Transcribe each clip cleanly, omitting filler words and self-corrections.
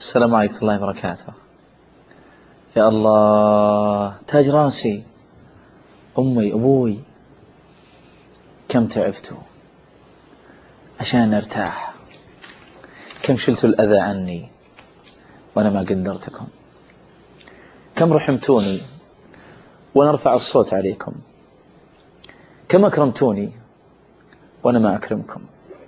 السلام عليكم ورحمة الله وبركاته. يا الله، تاج راسي، أمي أبوي، كم تعبتوا عشان أرتاح، كم شلتوا الأذى عني وأنا ما قدرتكم، كم رحمتوني وأنا أرفع الصوت عليكم، كم أكرمتوني وأنا ما أكرمكم،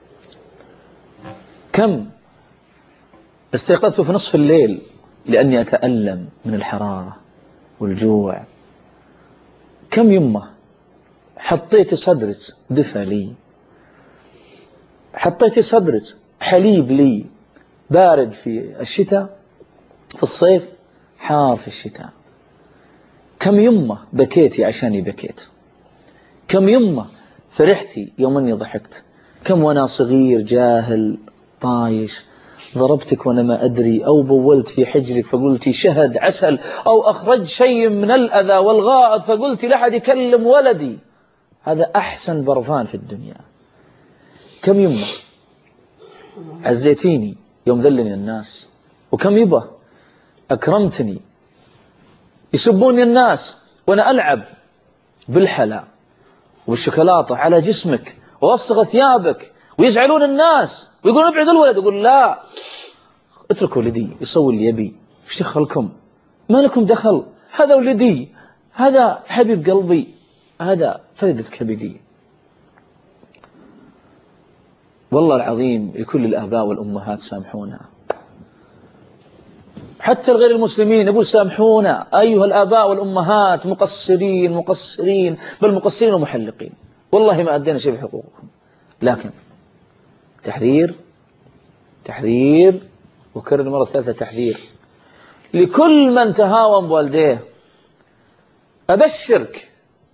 كم استيقظت في نصف الليل لأني أتألم من الحرارة والجوع، كم يمه حطيت صدرك دفى لي، حطيت صدرك حليب لي، بارد في الشتاء، في الصيف حار في الشتاء، كم يمه بكيتي عشاني بكيت، كم يمه فرحتي يوم أني ضحكت، كم وأنا صغير جاهل طايش ضربتك وأنا ما أدري، أو بولت في حجرك فقلتي شهد عسل، أو أخرج شيء من الأذى والغائط فقلتي لحد يكلم ولدي، هذا أحسن برفان في الدنيا. كم يمه عزيتيني يوم ذلني الناس، وكم يبه أكرمتني يسبوني الناس وأنا ألعب بالحلا والشوكولاتة على جسمك ووسخ ثيابك، ويزعلون الناس ويقولون ابعد الولد، يقول لا اتركوا ولدي يسوي اللي يبي، ايش دخلكم؟ ما لكم دخل، هذا ولدي، هذا حبيب قلبي، هذا فائدة كبدي. والله العظيم لكل الآباء والأمهات سامحونا، حتى الغير المسلمين نقول سامحونا أيها الآباء والأمهات، مقصرين مقصرين بل مقصرين ومحلقين، والله ما أدينا شيء بحقوقكم، لكن تحذير تحذير وكرر المرة الثالثة تحذير لكل من تهاون بوالديه. أبشرك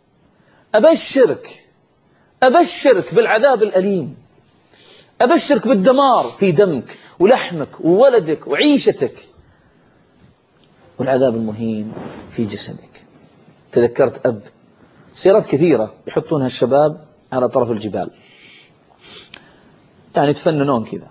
أبشرك أبشرك بالعذاب الأليم، أبشرك بالدمار في دمك ولحمك وولدك وعيشتك، والعذاب المهين في جسدك. تذكرت أب، سيارات كثيرة يحطونها الشباب على طرف الجبال، يعني تفننون كذا،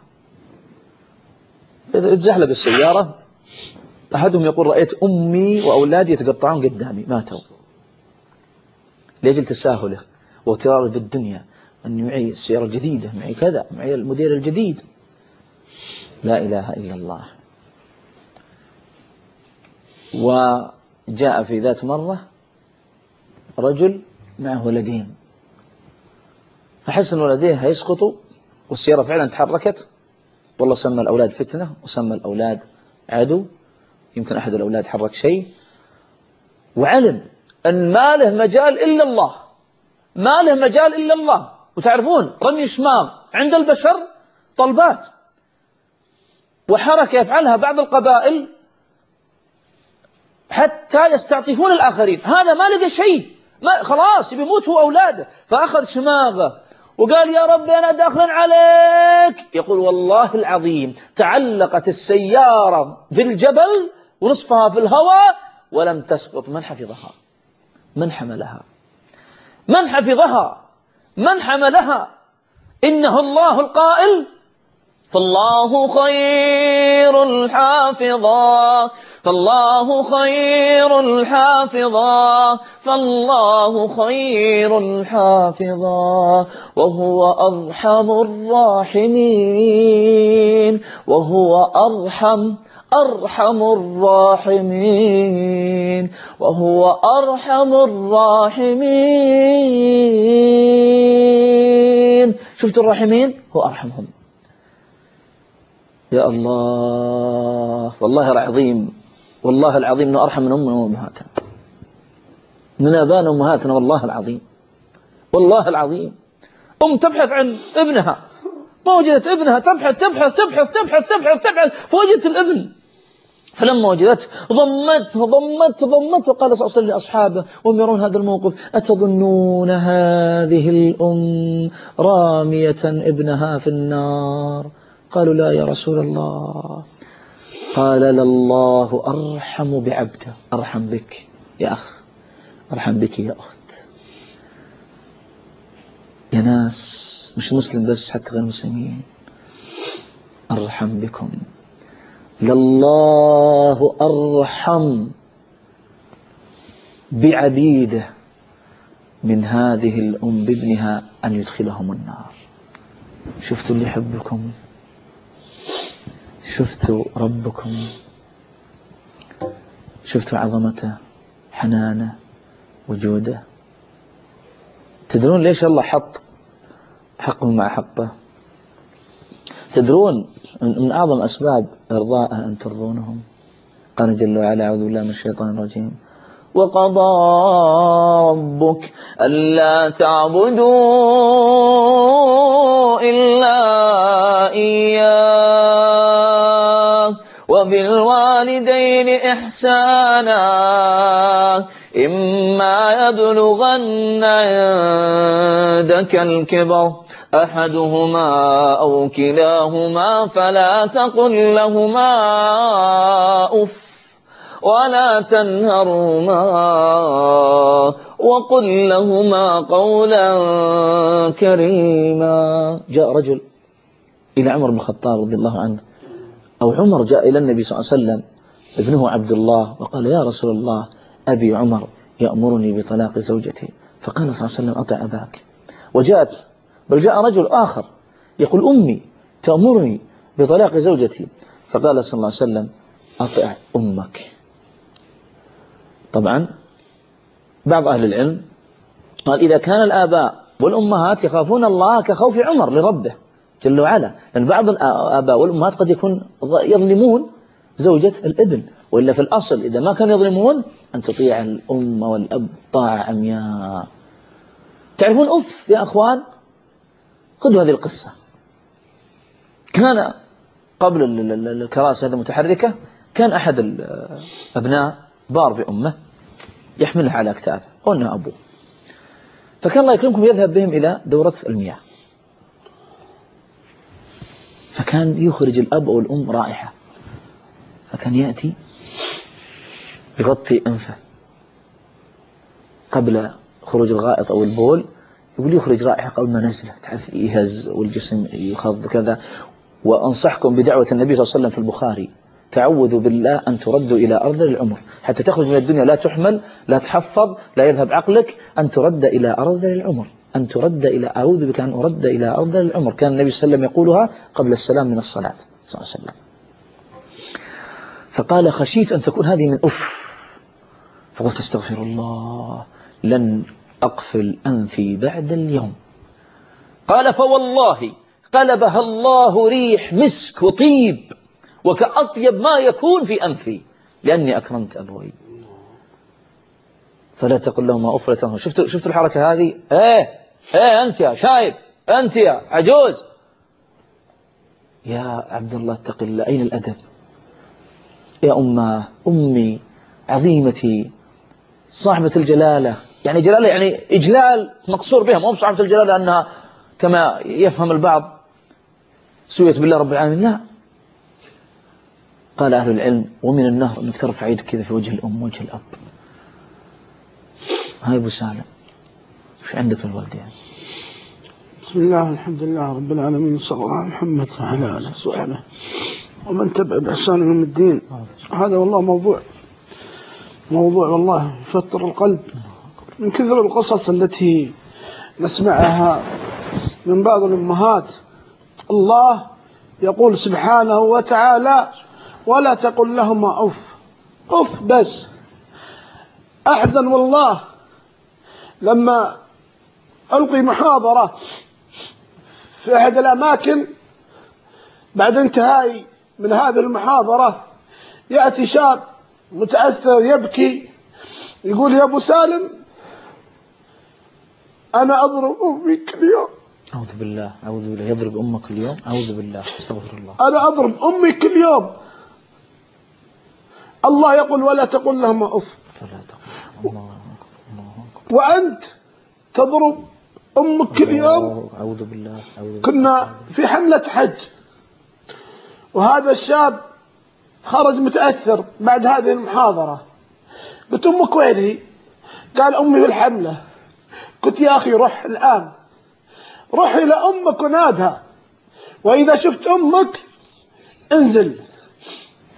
تزحلق السيارة، أحدهم يقول رأيت أمي وأولادي يتقطعون قدامي ماتوا، لأجل تساهله واغتراره بالدنيا، أن معي السيارة الجديدة، معي كذا، معي الموديل الجديد. لا إله إلا الله. وجاء في ذات مرة رجل معه ولدين، فحس أن ولديه هيسقطوا، والسيارة فعلا تحركت، والله سمى الأولاد فتنة وسمى الأولاد عدو، يمكن أحد الأولاد حرك شيء، وعلم أن ما له مجال إلا الله، ما له مجال إلا الله. وتعرفون رمي الشماغ عند البشر طلبات وحركة يفعلها بعض القبائل حتى يستعطفون الآخرين، هذا ما لقى شيء، ما خلاص بيموت هو أولاده، فأخذ شماغه وقال يا رب أنا داخل عليك. يقول والله العظيم تعلقت السيارة في الجبل ونصفها في الهواء ولم تسقط. من حفظها؟ من حملها؟ من حفظها؟ من حملها؟ إنه الله القائل فالله خير الحافظا، فالله خير الحافظا، فالله خير الحافظا، وهو أرحم الراحمين، وهو أرحم الراحمين، وهو أرحم الراحمين. شفتوا الراحمين؟ هو أرحمهم. يا الله، والله العظيم، والله العظيم أنه أرحم من أمنا وأمهاتنا، من آبائنا وأمهاتنا، والله العظيم، والله العظيم. أم تبحث عن ابنها ما وجدت ابنها، تبحث تبحث تبحث تبحث تبحث تبحث فوجدت الابن، فلما وجدته ضمته وقال صلى الله عليه وسلم لأصحابه وهم يرون هذا الموقف أتظنون هذه الأم رامية ابنها في النار؟ قالوا لا يا رسول الله. قال لله أرحم بعبده، أرحم بك يا أخ، أرحم بك يا أخت. يا ناس مش مسلم بس، حتى غير مسلمين، أرحم بكم، لله أرحم بعبيده من هذه الأم بابنها أن يدخلهم النار. شفتوا اللي يحبكم، شفتوا ربكم، شفتوا عظمته، حنانه، وجوده. تدرون ليش الله حط حقه مع حقه؟ تدرون من أعظم أسباب إرضاءه أن ترضونهم؟ قال جل وعلا: أعوذ بالله من الشيطان الرجيم: وقضى ربك ألا تعبدوا إلا إياه وبالوالدين إحسانا إما يبلغن عندك الكبر أحدهما أو كلاهما فلا تقل لهما أف ولا تنهرهما وقل لهما قولا كريما. جاء رجل إلى عمر بن الخطاب رضي الله عنه، أو عمر جاء إلى النبي صلى الله عليه وسلم ابنه عبد الله وقال: يا رسول الله، أبي عمر يأمرني بطلاق زوجتي. فقال صلى الله عليه وسلم: أطع أباك. بل جاء رجل آخر يقول: أمي تأمرني بطلاق زوجتي. فقال صلى الله عليه وسلم: أطع أمك. طبعا بعض أهل العلم قال: إذا كان الآباء والأمهات يخافون الله كخوف عمر لربه جل وعلا، لأن بعض الآباء والأمهات قد يكون يظلمون زوجة الابن، وإلا في الأصل إذا ما كانوا يظلمون أن تطيع الأم والأب طاعة عمياء. تعرفون أف يا أخوان؟ خذوا هذه القصة. كان قبل الكراسي هذه المتحركة، كان أحد الأبناء بار بأمه يحملها على أكتافه وأنها أبوه، فكان الله يكرمكم يذهب بهم إلى دورة المياه، فكان يخرج الأب أو الأم رائحة، فكان يأتي يغطي أنفه قبل خروج الغائط أو البول، يقول يخرج رائحة قبل ما نزله، تعرف يهز والجسم يخض كذا. وأنصحكم بدعوة النبي صلى الله عليه وسلم في البخاري: تعوذوا بالله أن تردوا إلى أرض العمر، حتى تخرج من الدنيا لا تحمل لا تحفظ لا يذهب عقلك، أن ترد إلى أرض العمر، أن ترد إلى أعوذ بك أن أرد إلى أرض العمر. كان النبي صلى الله عليه وسلم يقولها قبل السلام من الصلاة صلى الله عليه وسلم. فقال: خشيت أن تكون هذه من أف، فقلت: استغفر الله، لن أقفل أنفي بعد اليوم. قال: فوالله قلبها الله ريح مسك وطيب وكأطيب ما يكون في أنفي لأني أكرمت أبوي. فلا تقل لهما أف. شفت الحركة هذه؟ إيه أنت يا شايب، أنت يا عجوز، يا عبد الله اتق الله. أين الأدب يا أمي عظيمتي صاحبة الجلالة، يعني جلالة يعني إجلال مقصور بها، مو صاحبة الجلالة أنها كما يفهم البعض سويت بالله رب العالمين، لا. قال أهل العلم: ومن النهر أنك ترفع يدك كذا في وجه الأم وجه الأب. هاي أبو سالم، وش عندك الوالدين؟ بسم الله الحمد لله رب العالمين، صلى الله على محمد وعلى آله وصحبه ومن تبع بإحسان يوم الدين. هذا والله موضوع والله يفطر القلب من كثر القصص التي نسمعها من بعض الأمهات. الله يقول سبحانه وتعالى: ولا تقل لهما أف بس. أحزن والله لما ألقي محاضرة في أحد الأماكن، بعد انتهاء من هذه المحاضرة يأتي شاب متأثر يبكي، يقول: يا أبو سالم، أنا أضرب أمي كل يوم. أعوذ بالله يضرب أمك كل يوم؟ أعوذ بالله، استغفر الله. أنا أضرب أمي كل يوم. الله يقول: ولا تقل لهما أف. وأنت تضرب أمك كل يوم. أعوذ بالله. كنا في حملة حج، وهذا الشاب خرج متأثر بعد هذه المحاضرة. قلت: أمك وين هي؟ قال: أمي في الحملة. قلت: يا أخي روح الآن، روح إلى أمك ونادها، وإذا شفت أمك انزل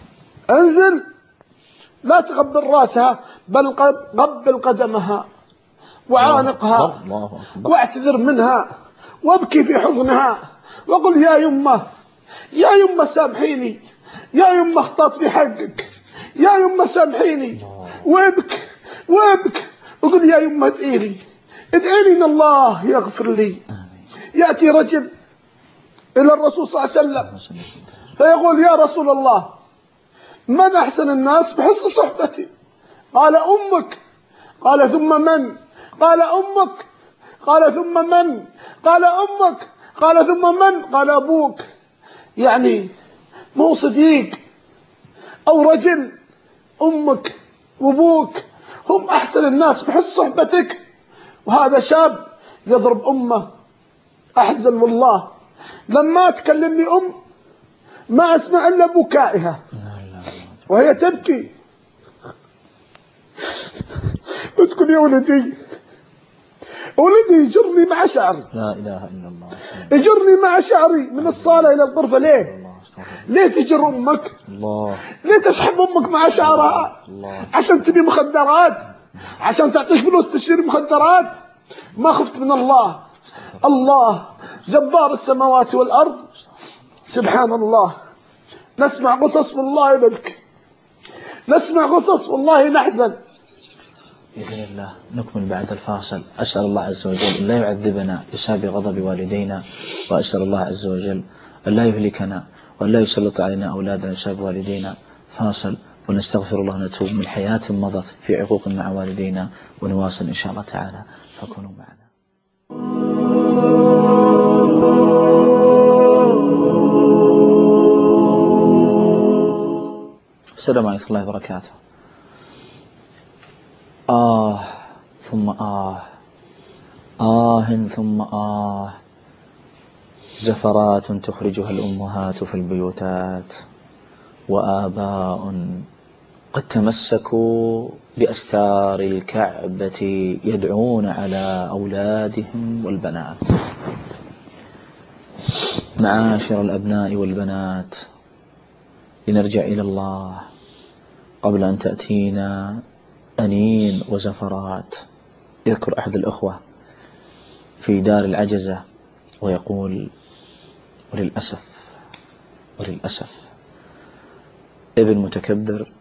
انزل لا تقبل راسها بل قبل قدمها وعانقها واعتذر منها وابكي في حضنها وقل يا يمه يا يمه سامحيني، يا يمه اخطأت في حقك، يا يمه سامحيني، وابك وقل يا يمه ادعيلي ان الله يغفر لي. يأتي رجل إلى الرسول صلى الله عليه وسلم فيقول يا رسول الله من أحسن الناس بحسن صحبتي؟ قال أمك. قال ثم من؟ قال أمك. قال ثم من؟ قال أمك. قال ثم من؟ قال أبوك. يعني مو صديق أو رجل، أمك وأبوك هم أحسن الناس بحسن صحبتك. وهذا شاب يضرب أمه. أحزن والله لما تكلمني ما أسمع إلا بكائها وهي تبكي وتقول يا ولدي يجرني مع شعري. لا إله إلا الله. يجرني مع شعري من الصالة إلى الغرفة. ليه تجر أمك؟ الله. ليه تسحب أمك مع شعرها؟ الله. عشان تبي مخدرات؟ عشان تعطيك فلوس تشتري مخدرات؟ ما خفت من الله؟ الله جبار السماوات والأرض سبحان الله. نسمع قصص والله نبكي، نسمع قصص والله نحزن. بإذن الله نكمل بعد الفاصل. أسأل الله عز وجل أن لا يعذبنا بسبب غضب والدينا، وأسأل الله عز وجل أن لا يهلكنا وأن لا يسلط علينا أولادنا بسبب والدينا. فاصل ونستغفر الله ونتوب من حياة مضت في عقوق مع والدينا، ونواصل إن شاء الله تعالى، فكونوا معنا. السلام عليكم ورحمة الله وبركاته. ثم ثم زفرات تخرجها الأمهات في البيوتات، وآباء قد تمسكوا بأستار الكعبة يدعون على أولادهم والبنات. معاشر الأبناء والبنات، لنرجع إلى الله قبل أن تأتينا أنين وزفرات. يذكر أحد الأخوة في دار العجزة ويقول وللأسف ابن متكبر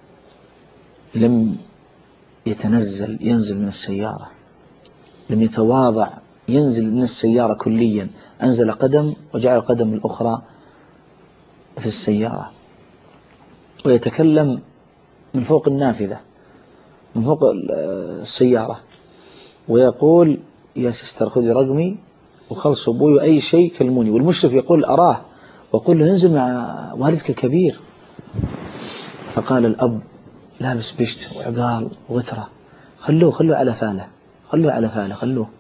لم ينزل من السيارة، لم يتواضع ينزل من السيارة كليا، أنزل قدم وجعل القدم الأخرى في السيارة، ويتكلم من فوق النافذة، من فوق السيارة، ويقول يا سستر خذي رقمي وخلصوا أبوي أي شيء كلموني. والمشرف يقول أراه وقل له انزل مع والدك الكبير. فقال الأب لابس بشت وعقال وغترة خلوه على فاله خلوه.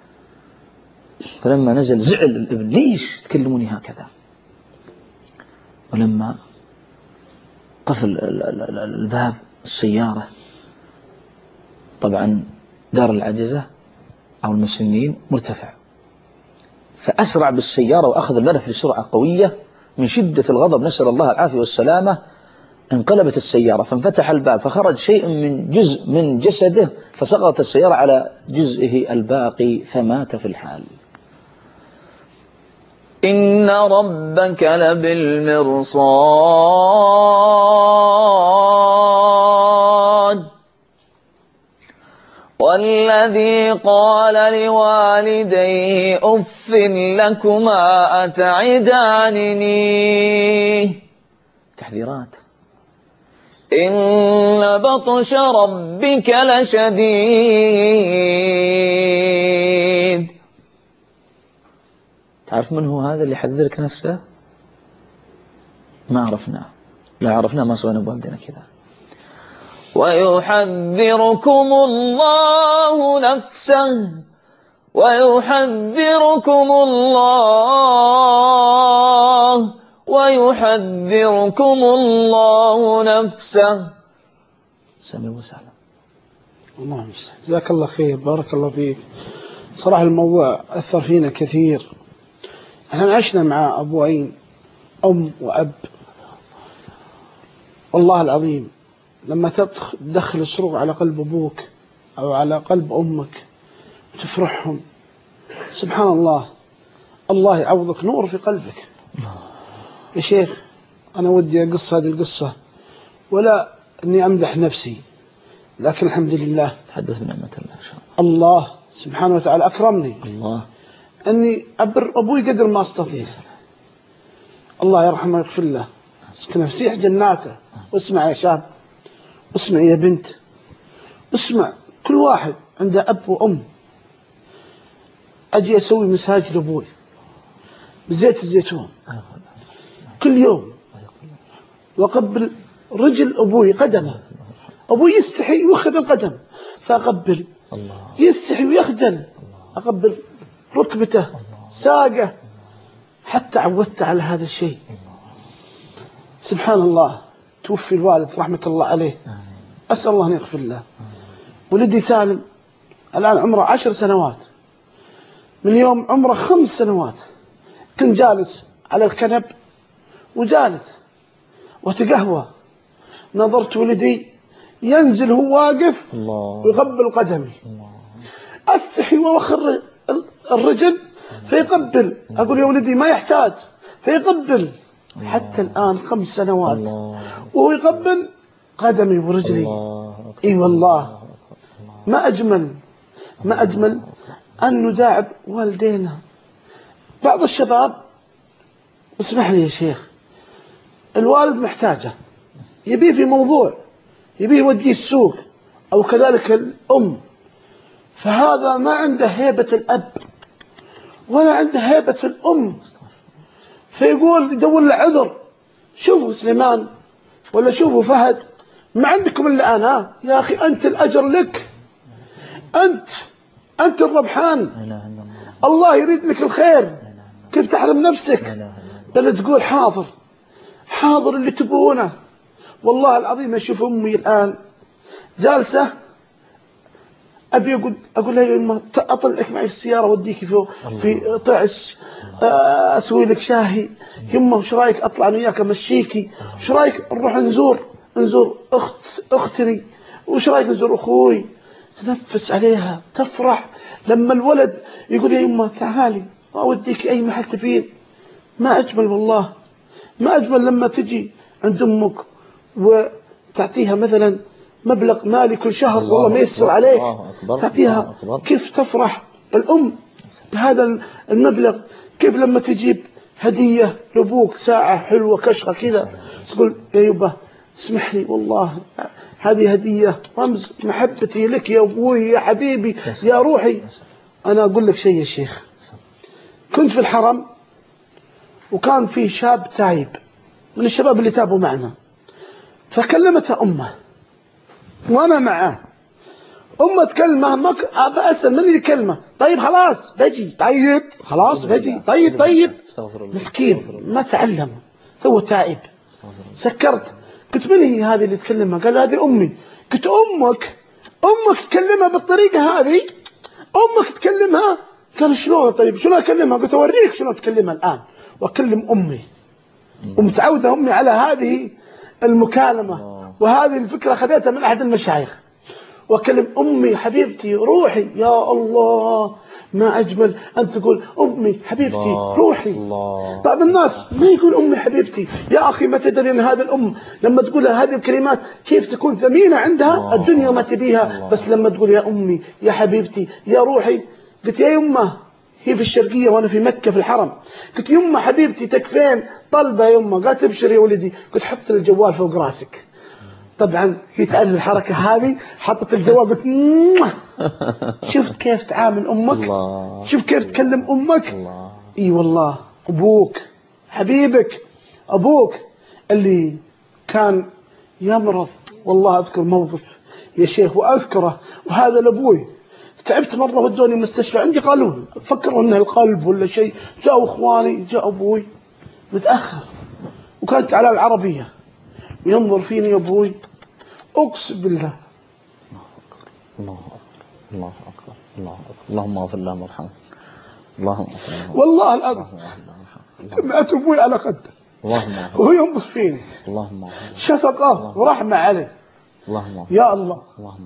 فلما نزل زعل الابن ليش تكلموني هكذا. ولما قفل الباب السيارة، طبعا دار العجزة أو المسنين مرتفع، فأسرع بالسيارة وأخذ الملف بسرعة قوية من شدة الغضب، نسأل الله العافية والسلامة. انقلبت السيارة فانفتح الباب فخرج شيء من جزء من جسده، فسقطت السيارة على جزئه الباقي فمات في الحال. إن ربك لبالمرصاد والذي قال لوالديه أف لكما أتعدانني. تحذيرات. إن بطش ربك لشديد. تعرف من هو هذا اللي يحذرك نفسه؟ ما عرفناه، لا عرفناه ما سوينا بوالدنا كذا. ويحذركم الله نفسه، ويحذركم الله نفسه. سمي وسهلا. اللهم جزاك الله خير، بارك الله فيك. صراحة الموضوع أثر فينا كثير. احنا عشنا مع أبوين، أم وأب، والله العظيم لما تدخل السرور على قلب أبوك أو على قلب أمك تفرحهم، سبحان الله، الله يعوضك نور في قلبك. يا شيخ أنا ودي أقص هذه القصة ولا أني أمدح نفسي، لكن الحمد لله تحدث بنعمة الله إن شاء الله سبحانه وتعالى أكرمني الله. أني أبر أبوي قدر ما أستطيع. الله يرحمه ويغفر له، اسكنه فسيح جناته. واسمع يا شاب، اسمع يا بنت، اسمع، كل واحد عنده أب وأم. أجي أسوي مساج لأبوي بزيت الزيتون كل يوم، وأقبل رجل أبوي قدمه. أبوي يستحي ويأخذ القدم فأقبل، يستحي ويخجل أقبل ركبته ساقه، حتى عودت على هذا الشيء. سبحان الله. توفي الوالد رحمة الله عليه، أسأل الله أن يغفر له. ولدي سالم الآن عمره 10 سنوات، من يوم عمره 5 سنوات كنت جالس على الكنب وجالس وتقهوى، نظرت ولدي ينزل هو واقف ويقبل قدمي، أستحي وأوخر الرجل فيقبل، أقول يا ولدي ما يحتاج فيقبل. حتى الآن 5 سنوات وهو يقبل قدمي ورجلي. اي والله ما أجمل أن نداعب والدينا. بعض الشباب، اسمح لي يا شيخ، الوالد محتاجه، يبيه في موضوع، يبيه يوديه السوق، أو كذلك الأم، فهذا ما عنده هيبة الأب ولا عنده هيبة الأم، فيقول يدور له عذر. شوفوا سليمان ولا شوفوا فهد، ما عندكم إلا أنا. يا أخي أنت الأجر لك، أنت الربحان، الله يريد لك الخير، كيف تحرم نفسك؟ بل تقول حاضر اللي تبونه. والله العظيم أشوف أمي الآن جالسة، أبي أقول لها يا أمه أطلعك معي في السيارة وديك في طعس، أسوي لك شاهي. يمه وش رايك أطلع أنا وياك أمشيكي؟ وش رايك نروح نزور أختي؟ وش رايك نزور أخوي؟ تنفس عليها تفرح. لما الولد يقول يا يمه تعالي أوديك أي محل تبين. ما أجمل والله، ما أجمل لما تجي عند أمك وتعطيها مثلا مبلغ مالي كل شهر، والله ما يسر عليك، تعطيها كيف تفرح الأم بهذا المبلغ. كيف لما تجيب هدية لأبوك ساعة حلوة كشخة كذا، تقول يا يبا اسمح لي والله هذه هدية رمز محبتي لك يا أبوي يا حبيبي يا روحي. أنا أقول لك شيء يا شيخ، كنت في الحرم وكان في شاب تايب من الشباب اللي تابوا معنا، فكلمتها أمه وأنا معاه. أمه تكلمه، ما أسأل من اللي كلمه، طيب خلاص بجي، طيب خلاص بجي، طيب مسكين ما تعلم تو تائب. سكرت، قلت من هي هذه اللي تكلمها؟ قال هذه أمي. قلت أمك تكلمها بالطريقة هذه؟ أمك تكلمها؟ قال شلون؟ طيب شلون أكلمها؟ قلت أوريك شلون تكلمها الآن، وأكلم أمي. ومتعودة أمي على هذه المكالمة، وهذه الفكرة خذيتها من أحد المشايخ. وأكلم أمي حبيبتي روحي. يا الله ما أجمل أن تقول أمي حبيبتي روحي. بعض الناس ما يقول أمي حبيبتي. يا أخي ما تدري أن هذا الأم لما تقولها هذه الكلمات كيف تكون ثمينة عندها الدنيا ما تبيها، بس لما تقول يا أمي يا حبيبتي يا روحي. قلت يا يمه، هي في الشرقية وأنا في مكة في الحرم، قلت يمه حبيبتي تكفين طلبة يا يمه. قالت ابشر يا ولدي. قلت حط الجوال فوق راسك. طبعا هي تعرف الحركة هذه، حطت الجوال قلت شفت كيف تعامل أمك؟ شوف كيف تكلم أمك؟ اي والله أبوك حبيبك، أبوك اللي كان يمرض. والله أذكر موقف يا شيخ وأذكره، وهذا لأبوي. تعبت مرة ودوني المستشفى، عندي قالون فكروا أنه القلب ولا شيء. جاءوا إخواني، جاء أبوي متأخر وكانت على العربية، ينظر فيني يا أبوي أقسم بالله. الله أكبر اللهم اغفر لهم وارحمهم. اللهم اغفر لهم والله العظيم سمعت أبوي على خده وهو ينظر فيني شفقة ورحمة عليه. يا الله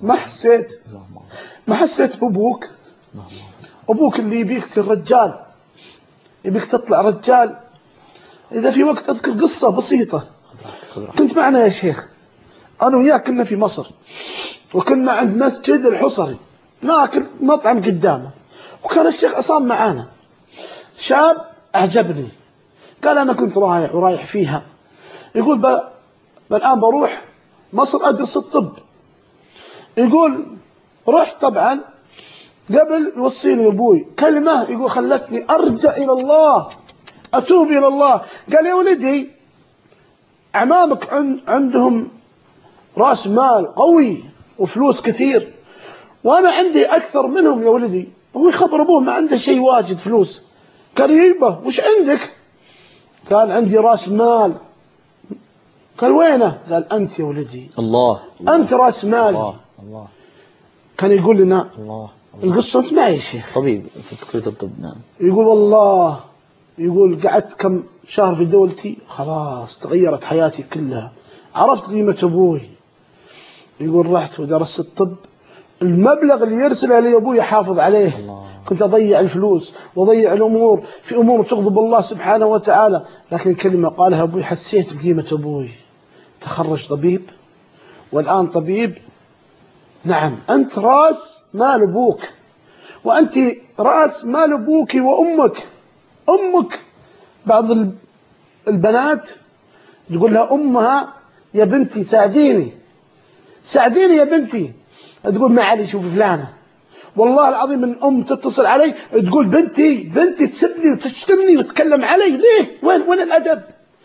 ما حسيت بأبوك، أبوك اللي يبيك تصير رجال، يبيك تطلع رجال. إذا في وقت أذكر قصة بسيطة، كنت معنا يا شيخ أنا وياك، كنا في مصر وكنا عند مسجد الحصري ناكل مطعم قدامه، وكان الشيخ عصام معانا. شاب أعجبني، قال أنا كنت رايح فيها، يقول الآن بروح مصر أدرس الطب. يقول رحت طبعا، قبل يوصيني أبوي كلمة يقول خلتني أرجع إلى الله، أتوب إلى الله. قال يا ولدي أعمامك عندهم رأس مال قوي وفلوس كثير، وأنا عندي أكثر منهم يا ولدي. هو يخبر أبوه ما عنده شيء واجد فلوس. قال يبا وش عندك؟ قال عندي رأس مال. قال وينه؟ قال أنت يا ولدي، الله أنت رأس مالي. الله. كان يقول لنا الله. القصة أنت معي يا شيخ، طبيب في كلية الطب. نعم. يقول والله، يقول قعدت كم شهر في دولتي، خلاص تغيرت حياتي كلها، عرفت قيمة أبوي. يقول رحت ودرست الطب، المبلغ اللي يرسله لي أبوي يحافظ عليه. الله. كنت أضيع الفلوس وأضيع الأمور في أمور تغضب الله سبحانه وتعالى، لكن كلمة قالها أبوي حسيت بقيمة أبوي. تخرج طبيب والآن طبيب. نعم أنت رأس مال أبوك، وأنت رأس مال أبوك وأمك. أمك بعض البنات تقول لها أمها يا بنتي ساعديني يا بنتي، تقول ما علي شوف فلانة. والله العظيم من أم تتصل علي تقول بنتي تسبني وتشتمني وتتكلم علي ليه؟ وين الأدب؟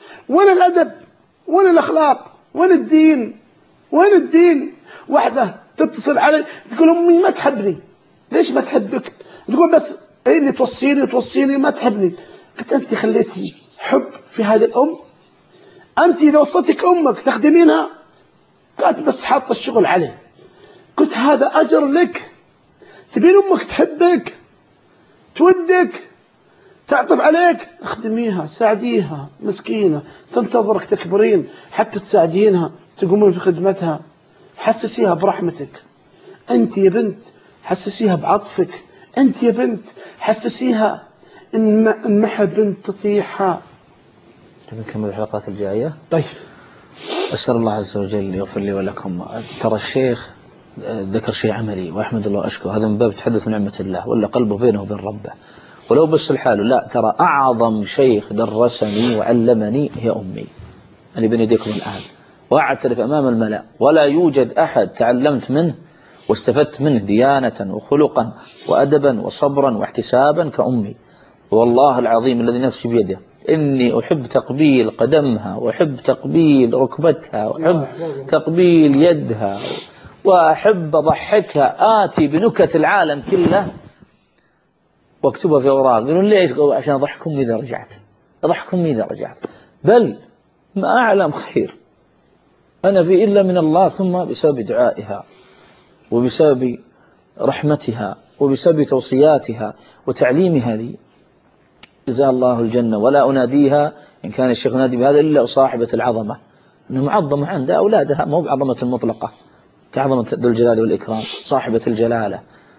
وين الأخلاق؟ وين الدين؟ واحدة تتصل علي تقول أمي ما تحبني. ليش ما تحبك؟ تقول بس هي اللي توصيني ما تحبني. قلت أنت خليتي حب في هذه الأم؟ أنت إذا وصلتك أمك تخدمينها؟ قالت بس حاطة الشغل عليه. قلت هذا أجر لك، تبين أمك تحبك تودك تعطف عليك، اخدميها ساعديها، مسكينة تنتظرك تكبرين حتى تساعدينها تقومين في خدمتها. حسسيها برحمتك. أنت يا بنت حسسيها بعطفك. أنت يا بنت حسسيها إن محى بنت تطيحها. نكمل الحلقات الجاية. طيب. أسأل الله عز وجل يغفر لي ولكم. ترى الشيخ ذكر شيء عملي وأحمد الله أشكر، هذا من باب تحدث من نعمة الله، ولا قلبه بينه وبين ربه ولو بس الحال. لا ترى أعظم شيخ درسني وعلمني هي أمي، أنا بين يديكم الآن وأعترف أمام الملأ، ولا يوجد أحد تعلمت منه واستفدت منه ديانة وخلقا وأدبا وصبرا واحتسابا كأمي. والله العظيم الذي نفسي بيده إني أحب تقبيل قدمها، وأحب تقبيل ركبتها، وأحب تقبيل يدها، وأحب أضحكها. آتي بنكت العالم كله واكتبها في أوراق. يقولون ليش؟ عشان أضحك أمي إذا رجعت. بل ما أعلم خير أنا في إلا من الله، ثم بسبب دعائها وبسبب رحمتها وبسبب توصياتها وتعليمها لي، جزاها الله الجنة. ولا أناديها إن كان الشيخ نادي بهذا إلا صاحبة العظمة، أنه معظمة عندها أولادها، مو بعظمة المطلقة، كعظمة ذو الجلال والإكرام، صاحبة الجلالة،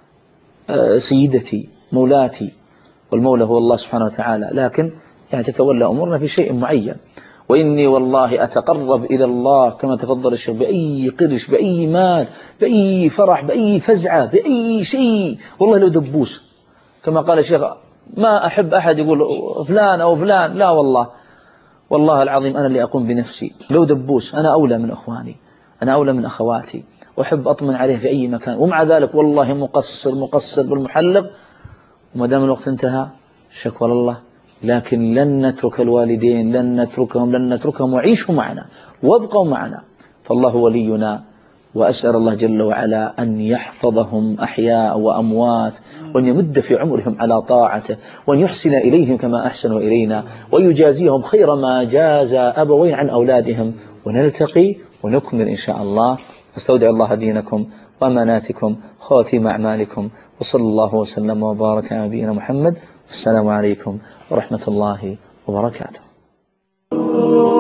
سيدتي مولاتي، والمولى هو الله سبحانه وتعالى، لكن يعني تتولى أمورنا في شيء معين. وإني والله أتقرب إلى الله كما تفضل الشيخ بأي قرش، بأي مال، بأي فرح، بأي فزعة، بأي شيء. والله لو دبوس كما قال الشيخ، ما أحب أحد يقول فلان أو فلان، لا والله العظيم أنا اللي أقوم بنفسي. لو دبوس أنا أولى من أخواني، أنا أولى من أخواتي، وأحب أطمن عليه في أي مكان. ومع ذلك والله مقصر بالمحلق، وما دام الوقت انتهى شكوى الله. لكن لن نترك الوالدين، لن نتركهم وعيشوا معنا وابقوا معنا، فالله ولينا. وأسأل الله جل وعلا أن يحفظهم أحياء وأموات، وأن يمد في عمرهم على طاعته، وأن يحسن إليهم كما أحسنوا إلينا، وأن يجازيهم خير ما جاز أبوين عن أولادهم. ونلتقي ونكمل إن شاء الله. استودع الله دينكم وأماناتكم خواتيم أعمالكم، وصلى الله وسلم وبارك على نبينا محمد. السلام عليكم ورحمة الله وبركاته. الله.